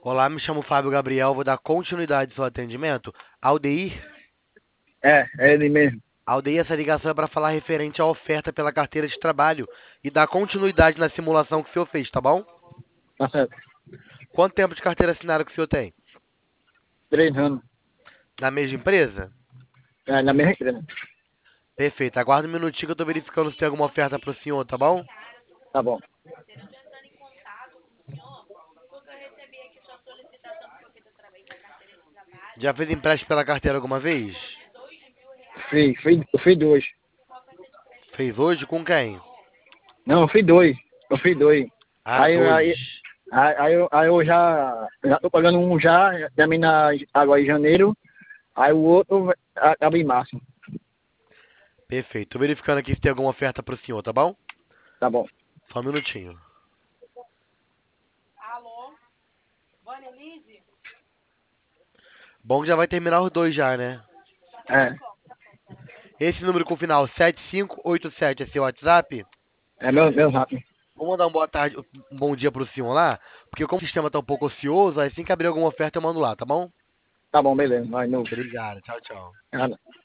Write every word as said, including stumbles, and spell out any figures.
Olá, me chamo Fábio Gabriel, vou dar continuidade ao seu atendimento. Aldeir, É, é ele mesmo. Aldeir, essa ligação é para falar referente à oferta pela carteira de trabalho e dar continuidade na simulação que o senhor fez, tá bom? Tá certo. Quanto tempo de carteira assinada que o senhor tem? Três anos. Na mesma empresa? É, na mesma empresa. Perfeito, aguarda um minutinho que eu tô verificando se tem alguma oferta pro senhor, tá bom? Tá bom. Já fez empréstimo pela carteira alguma vez? Fiz, fiz, eu fiz dois. Fez hoje com quem? Não, eu fiz dois. Eu fiz dois. Ah, Aí, aí, dois. aí, aí, eu, aí eu já, já tô pagando um já, termina agora em janeiro. Aí o outro acaba em março. Perfeito, tô verificando aqui se tem alguma oferta pro senhor, tá bom? Tá bom. Só um minutinho. Bom que já vai terminar os dois já, né? É, Esse número com final sete cinco oito sete é seu WhatsApp? é meu, meu rápido. Vou mandar um boa tarde, um bom dia pro senhor lá, porque como o sistema tá um pouco ocioso, assim que abrir alguma oferta eu mando lá, tá bom? Tá bom, beleza. Vai, novo. Obrigado, tchau, tchau. Nada.